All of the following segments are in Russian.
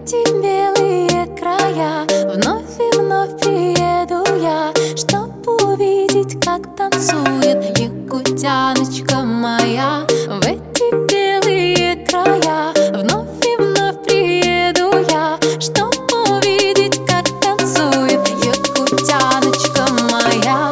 эти белые края вновь и вновь приеду я, чтоб увидеть, как танцует якутяночка моя. В эти белые края вновь и вновь приеду я, чтоб увидеть, как танцует якутяночка моя.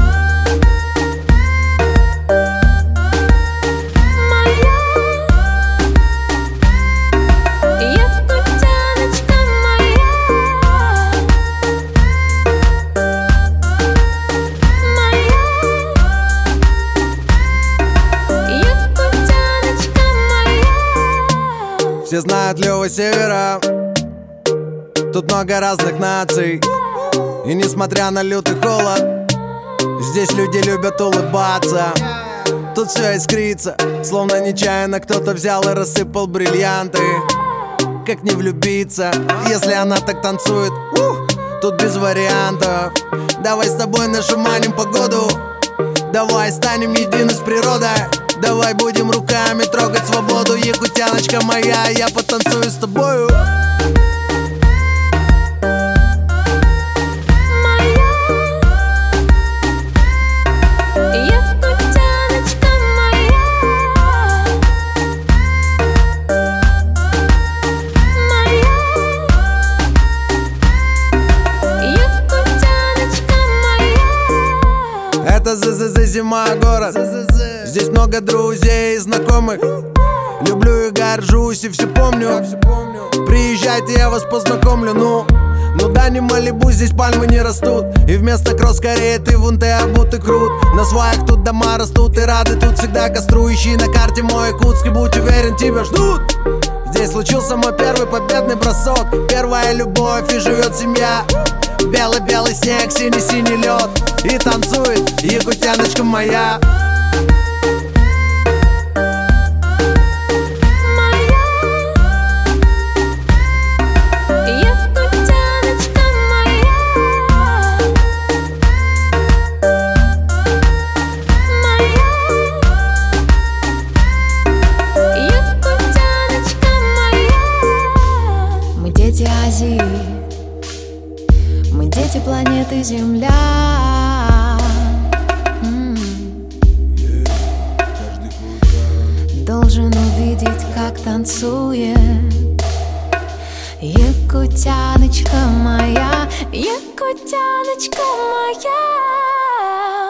Все знают Лёва Севера, тут много разных наций. И несмотря на лютый холод, здесь люди любят улыбаться. Тут все искрится, словно нечаянно кто-то взял и рассыпал бриллианты. Как не влюбиться, если она так танцует? Тут без вариантов. Давай с тобой нашуманим погоду, давай станем едины с природой. Давай будем руками трогать свободу, якутяночка моя, я потанцую с тобою. Это ЗЗЗ, зима, город. Здесь много друзей и знакомых. Люблю и горжусь, и все помню. Приезжайте, я вас познакомлю. Ну да, не Малибу, здесь пальмы не растут. И вместо кросс карет и вунты обуты крут. На сваях тут дома растут, и рады тут всегда костру. Ищи на карте мой Якутск, и будь уверен, тебя ждут. Здесь случился мой первый победный бросок, первая любовь, и живет семья. Белый-белый снег, синий-синий лед, и танцует якутяночка моя. Мы дети Азии, мы дети планеты Земля. Должен увидеть, как танцует якутяночка моя, якутяночка моя.